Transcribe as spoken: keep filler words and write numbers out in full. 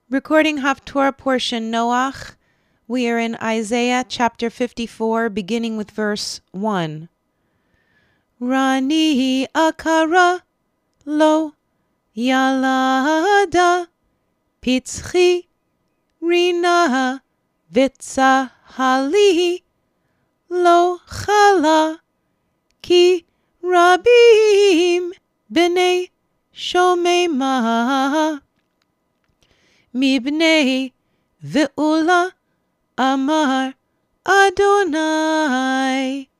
Recording Haftorah portion Noach. We are in Isaiah chapter fifty-four, beginning with verse one. Rani akara lo yalada pitzchi rina vitzahali lo chala ki rabim b'nei shomema mibnei ve'ula amar Adonai.